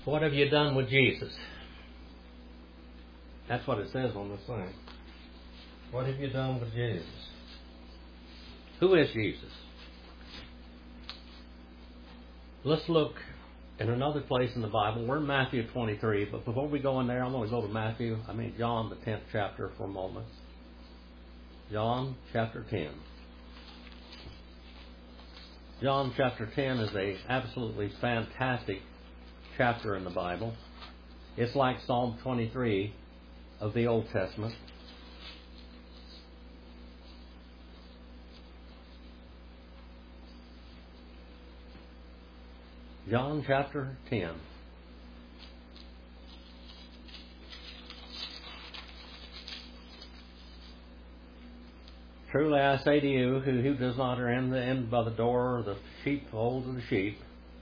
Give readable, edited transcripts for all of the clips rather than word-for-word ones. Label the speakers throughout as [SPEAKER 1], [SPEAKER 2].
[SPEAKER 1] What have you done with Jesus? That's what it says on the thing. What have you done with Jesus? Who is Jesus? Let's look in another place in the Bible. We're in Matthew 23, but before we go in there, I'm going to go to John, the 10th chapter for a moment. John chapter 10. John chapter 10 is a absolutely fantastic chapter in the Bible. It's like Psalm 23 of the Old Testament. John chapter 10. Truly I say to you, who does not enter in by the door or the sheepfold of the sheep,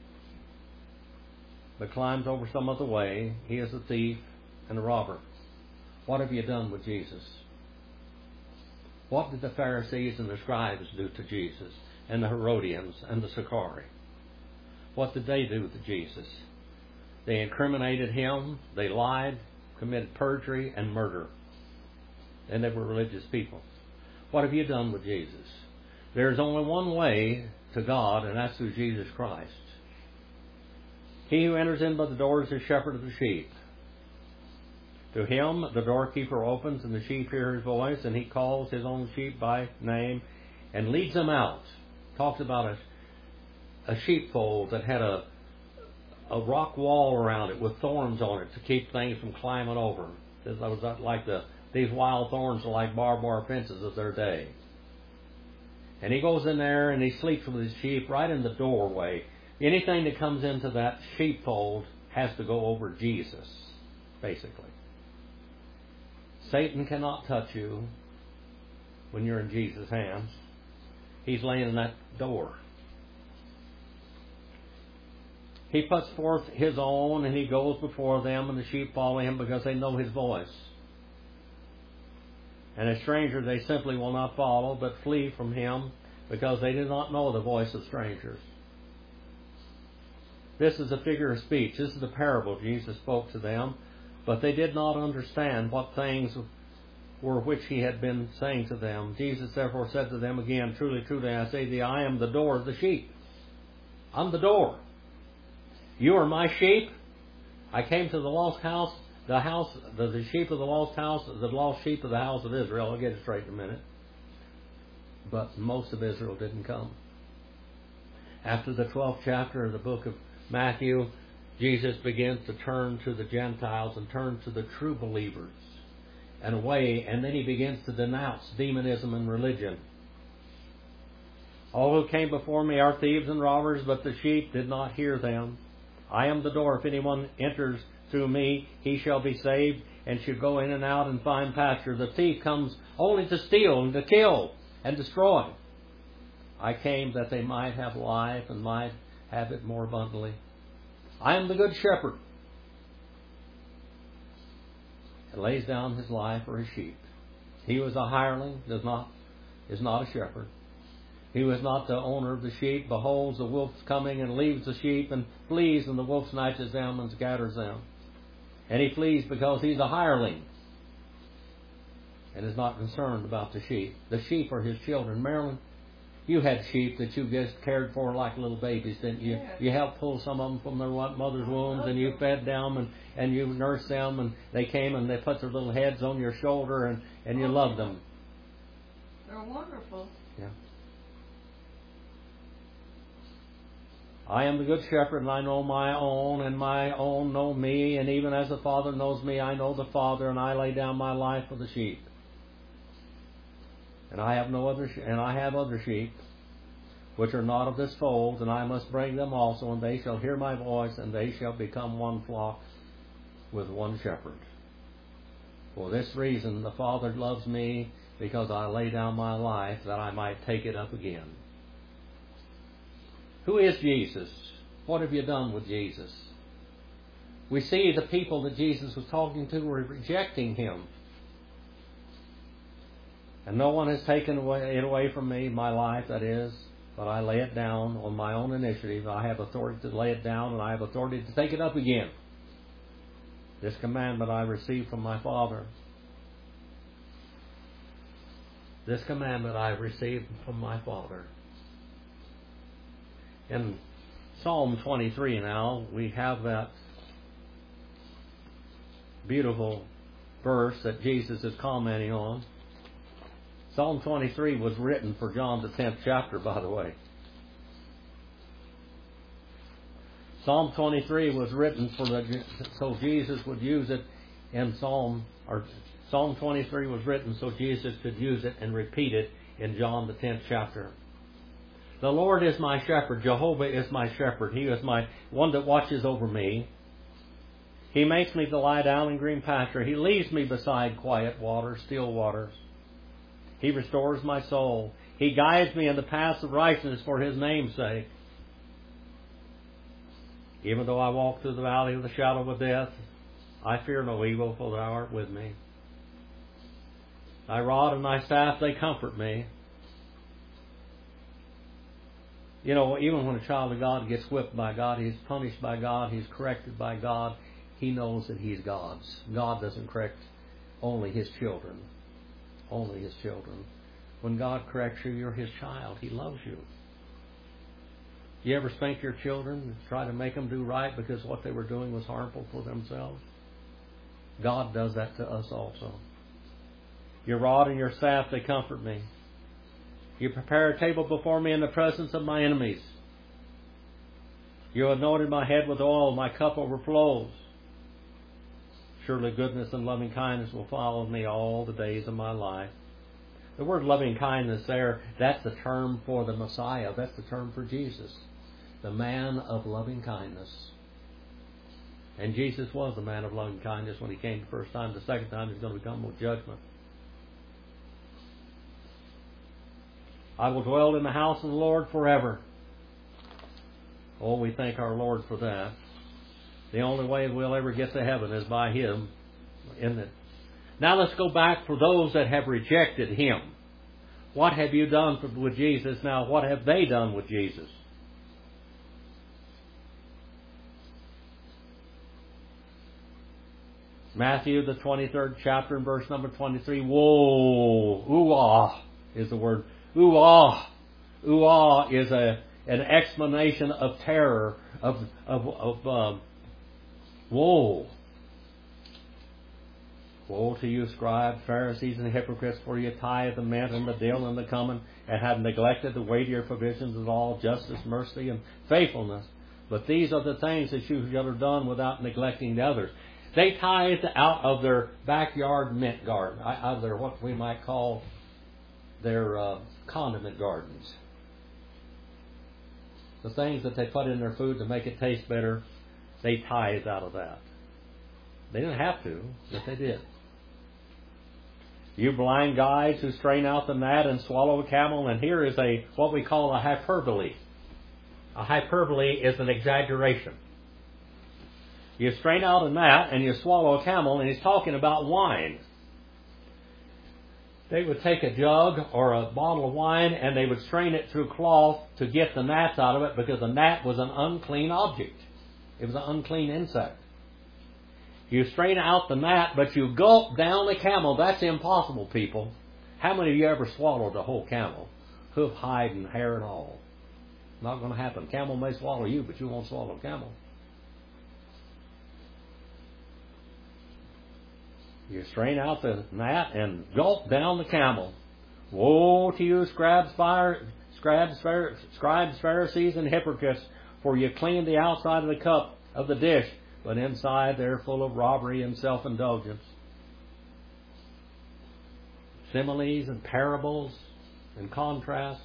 [SPEAKER 1] but climbs over some other way, he is a thief and a robber. What have you done with Jesus? What did the Pharisees and the scribes do to Jesus, and the Herodians and the Sicarii? What did they do to Jesus? They incriminated him, they lied, committed perjury and murder. And they were religious people. What have you done with Jesus? There is only one way to God, and that's through Jesus Christ. He who enters in by the door is the shepherd of the sheep. To him the doorkeeper opens, and the sheep hear his voice, and he calls his own sheep by name and leads them out. Talks about a sheepfold that had a rock wall around it with thorns on it to keep things from climbing over. These wild thorns are like barbed wire fences of their day. And he goes in there and he sleeps with his sheep right in the doorway. Anything that comes into that sheepfold has to go over Jesus, basically. Satan cannot touch you when you're in Jesus' hands. He's laying in that door. He puts forth his own, and he goes before them, and the sheep follow him because they know his voice. And a stranger they simply will not follow, but flee from him, because they do not know the voice of strangers. This is a figure of speech. This is the parable Jesus spoke to them, but they did not understand what things were which he had been saying to them. Jesus therefore said to them again, Truly, truly, I say to thee, I am the door of the sheep. I'm the door. You are my sheep. I came to the lost house, the sheep of the lost house, the lost sheep of the house of Israel. I'll get it straight in a minute. But most of Israel didn't come. After the 12th chapter of the book of Matthew, Jesus begins to turn to the Gentiles and turn to the true believers and away, and then he begins to denounce demonism and religion. All who came before me are thieves and robbers, but the sheep did not hear them. I am the door. If anyone enters through me, he shall be saved and shall go in and out and find pasture. The thief comes only to steal and to kill and destroy. I came that they might have life and might have it more abundantly. I am the good shepherd. And lays down his life for his sheep. He was a hireling, is not a shepherd. He was not the owner of the sheep. Behold, the wolf coming and leaves the sheep and flees, and the wolf snatches them and scatters them. And he flees because he's a hireling and is not concerned about the sheep. The sheep are his children. Marilyn, you had sheep that you just cared for like little babies, didn't you?
[SPEAKER 2] Yes.
[SPEAKER 1] You helped pull some of them from their mother's wombs, and you fed them, and you nursed them, and they came and they put their little heads on your shoulder, and you loved them.
[SPEAKER 2] They're wonderful.
[SPEAKER 1] Yeah. I am the good shepherd, and I know my own, and my own know me, and even as the Father knows me, I know the Father, and I lay down my life for the sheep. And I have other sheep, which are not of this fold, and I must bring them also, and they shall hear my voice, and they shall become one flock with one shepherd. For this reason the Father loves me, because I lay down my life, that I might take it up again. Who is Jesus? What have you done with Jesus? We see the people that Jesus was talking to were rejecting him. And no one has taken it away from me, my life, that is, but I lay it down on my own initiative. I have authority to lay it down, and I have authority to take it up again. This commandment I received from my Father. This commandment I received from my Father. In Psalm 23 now, we have that beautiful verse that Jesus is commenting on. Psalm 23 was written for John the 10th chapter, by the way. Psalm 23 was written so Jesus would use it in Psalm 23 was written so Jesus could use it and repeat it in John the 10th chapter. The Lord is my shepherd. Jehovah is my shepherd. He is my one that watches over me. He makes me to lie down in green pasture. He leads me beside quiet waters, still waters. He restores my soul. He guides me in the paths of righteousness for His name's sake. Even though I walk through the valley of the shadow of death, I fear no evil, for Thou art with me. Thy rod and Thy staff, they comfort me. You know, even when a child of God gets whipped by God, he's punished by God, he's corrected by God, he knows that he's God's. God doesn't correct only His children. Only His children. When God corrects you, you're His child. He loves you. You ever spank your children and try to make them do right because what they were doing was harmful for themselves? God does that to us also. Your rod and your staff, they comfort me. You prepare a table before me in the presence of my enemies. You anointed my head with oil, my cup overflows. Surely goodness and loving kindness will follow me all the days of my life. The word loving kindness there, that's the term for the Messiah. That's the term for Jesus. The man of loving kindness. And Jesus was the man of loving kindness when He came the first time. The second time He's going to come with judgment. I will dwell in the house of the Lord forever. Oh, we thank our Lord for that. The only way we'll ever get to heaven is by Him, isn't it? Now let's go back for those that have rejected Him. What have you done with Jesus? Now what have they done with Jesus? Matthew, the 23rd chapter, and verse number 23. Woe! Ooh-ah is the word. Ooh-ah! Ooh-ah is an explanation of terror, of woe. Woe to you, scribes, Pharisees, and hypocrites, for you tithe the mint and the dill and the cumin, and have neglected the weightier provisions of all justice, mercy, and faithfulness. But these are the things that you should have done without neglecting the others. They tithed out of their backyard mint garden, out of their what we might call their condiment gardens. The things that they put in their food to make it taste better, they tithed out of that. They didn't have to, but they did. You blind guides who strain out the gnat and swallow a camel, and here is what we call a hyperbole. A hyperbole is an exaggeration. You strain out a gnat and you swallow a camel, and he's talking about wine. They would take a jug or a bottle of wine and they would strain it through cloth to get the gnats out of it, because the gnat was an unclean object. It was an unclean insect. You strain out the gnat, but you gulp down the camel. That's impossible, people. How many of you ever swallowed a whole camel? Hoof, hide, and hair and all. Not going to happen. Camel may swallow you, but you won't swallow a camel. You strain out the gnat and gulp down the camel. Woe to you, scribes, Pharisees, and hypocrites, for you clean the outside of the cup of the dish, but inside they're full of robbery and self-indulgence. Similes and parables and contrast.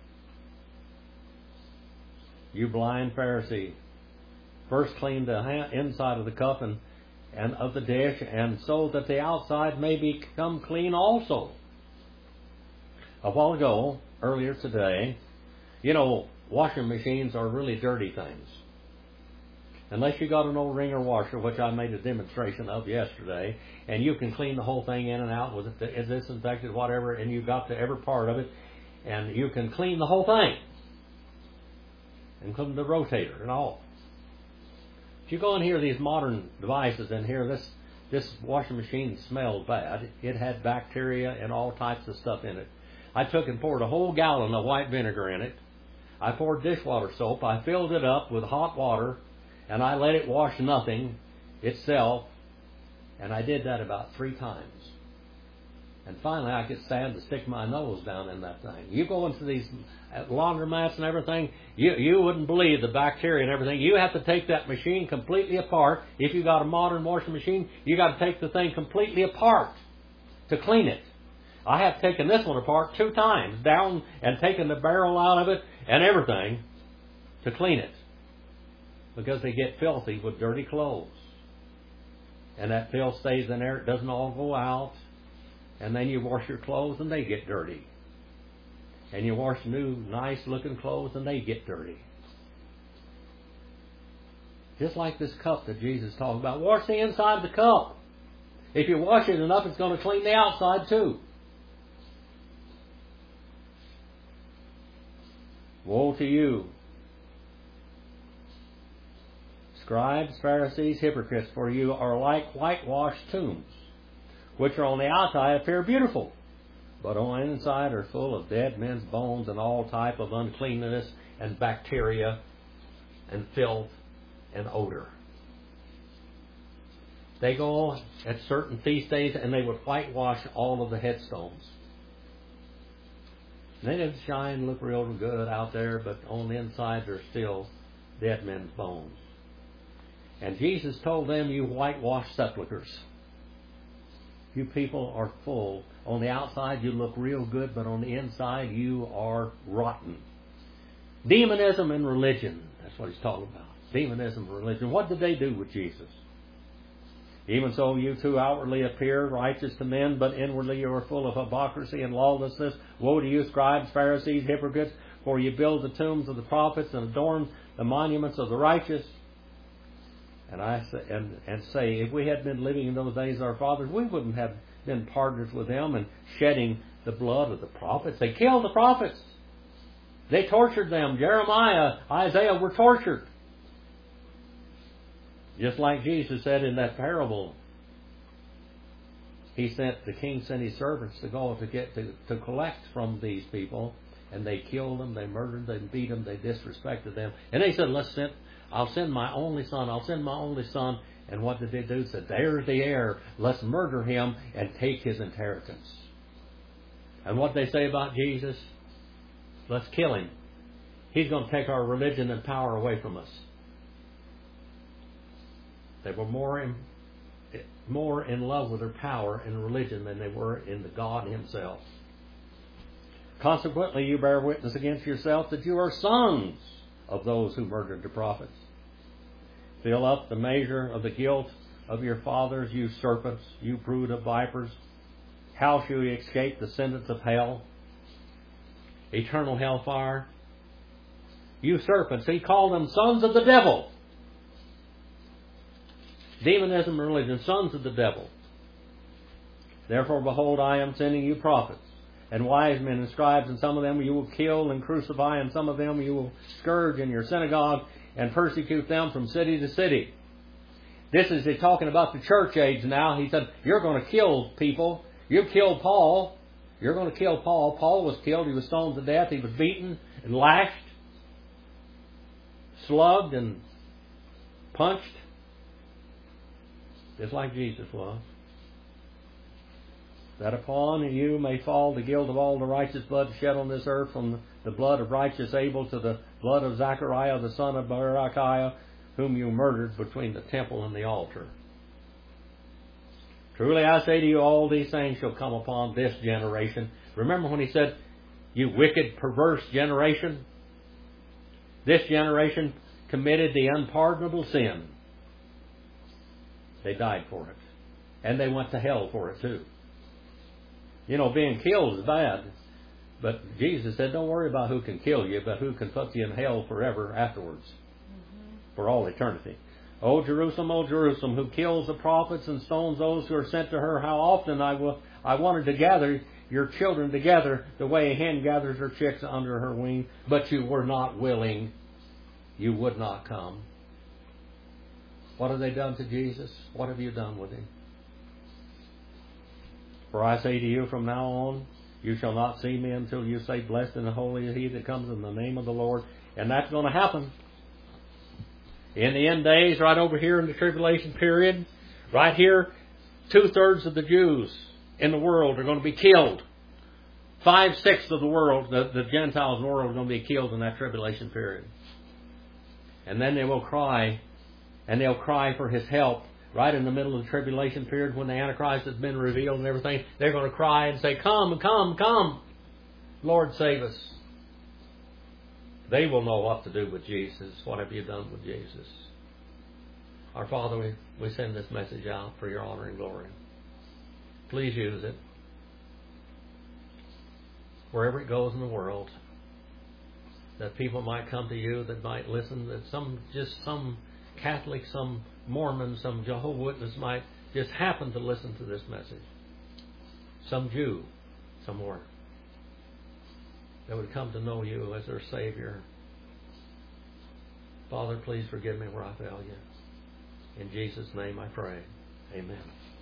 [SPEAKER 1] You blind Pharisee, first clean the inside of the cup and of the dish, and so that the outside may become clean also. A while ago, earlier today, washing machines are really dirty things. Unless you got an old wringer washer, which I made a demonstration of yesterday, and you can clean the whole thing in and out with it, disinfected, whatever, and you got to every part of it, and you can clean the whole thing, including the rotator and all. If you go in here, these modern devices in here, this washing machine smelled bad. It had bacteria and all types of stuff in it. I took and poured a whole gallon of white vinegar in it. I poured dishwater soap. I filled it up with hot water, and I let it wash nothing itself. And I did that about 3 times. And finally, I could stand to stick my nose down in that thing. You go into these laundromats and everything, you wouldn't believe the bacteria and everything. You have to take that machine completely apart. If you got a modern washing machine, you got to take the thing completely apart to clean it. I have taken this one apart 2 times, down and taken the barrel out of it and everything to clean it, because they get filthy with dirty clothes. And that filth stays in there. It doesn't all go out. And then you wash your clothes and they get dirty. And you wash new, nice-looking clothes and they get dirty. Just like this cup that Jesus talked about. Wash the inside of the cup. If you wash it enough, it's going to clean the outside too. Woe to you, scribes, Pharisees, hypocrites, for you are like whitewashed tombs, which are on the outside appear beautiful, but on the inside are full of dead men's bones and all type of uncleanness and bacteria and filth and odor. They go at certain feast days and they would whitewash all of the headstones. They didn't shine, look real good out there, but on the inside they're still dead men's bones. And Jesus told them, you whitewashed sepulchres. You people are full. On the outside you look real good, but on the inside you are rotten. Demonism and religion. That's what he's talking about. Demonism and religion. What did they do with Jesus? Even so, you too outwardly appear righteous to men, but inwardly you are full of hypocrisy and lawlessness. Woe to you, scribes, Pharisees, hypocrites, for you build the tombs of the prophets and adorn the monuments of the righteous. And I say, if we had been living in those days of our fathers, we wouldn't have been partners with them in shedding the blood of the prophets. They killed the prophets. They tortured them. Jeremiah, Isaiah were tortured. Just like Jesus said in that parable, the king sent his servants to go to collect from these people, and they killed them, they murdered them, they beat them, they disrespected them. And they said, I'll send my only son, I'll send my only son. And what did they do? They said, there's the heir, let's murder him and take his inheritance. And what they say about Jesus? Let's kill him. He's going to take our religion and power away from us. They were more in love with their power and religion than they were in the God himself. Consequently, you bear witness against yourself that you are sons of those who murdered the prophets. Fill up the measure of the guilt of your fathers, you serpents, you brood of vipers. How shall you escape the sentence of hell? Eternal hellfire. You serpents, he called them sons of the devil. Demonism and religion, sons of the devil. Therefore, behold, I am sending you prophets and wise men and scribes, and some of them you will kill and crucify, and some of them you will scourge in your synagogue and persecute them from city to city. This is talking about the church age now. He said, you're going to kill people. You killed Paul. You're going to kill Paul. Paul was killed. He was stoned to death. He was beaten and lashed, slugged and punched, just like Jesus was. That upon you may fall the guilt of all the righteous blood shed on this earth, from the blood of righteous Abel to the blood of Zachariah, the son of Berechiah, whom you murdered between the temple and the altar. Truly I say to you, all these things shall come upon this generation. Remember when he said, you wicked, perverse generation? This generation committed the unpardonable sin. They died for it. And they went to hell for it too. You know, being killed is bad. But Jesus said, don't worry about who can kill you, but who can put you in hell forever afterwards. For all eternity. O Jerusalem, who kills the prophets and stones those who are sent to her, how often I wanted to gather your children together the way a hen gathers her chicks under her wing, but you were not willing. You would not come. What have they done to Jesus? What have you done with Him? For I say to you, from now on, you shall not see me until you say, blessed and holy is He that comes in the name of the Lord. And that's going to happen. In the end days, right over here in the tribulation period, right here, 2/3 of the Jews in the world are going to be killed. 5/6 of the world, the Gentiles in the world, are going to be killed in that tribulation period. And then they will cry, and they'll cry for His help. Right in the middle of the tribulation period, when the Antichrist has been revealed and everything, they're going to cry and say, come, come, come. Lord, save us. They will know what to do with Jesus. What have you done with Jesus? Our Father, we send this message out for your honor and glory. Please use it wherever it goes in the world, that people might come to you, that might listen, that some Catholic, some Mormon, some Jehovah's Witness might just happen to listen to this message. Some Jew somewhere that would come to know you as their Savior. Father, please forgive me where I fail you. In Jesus' name I pray. Amen.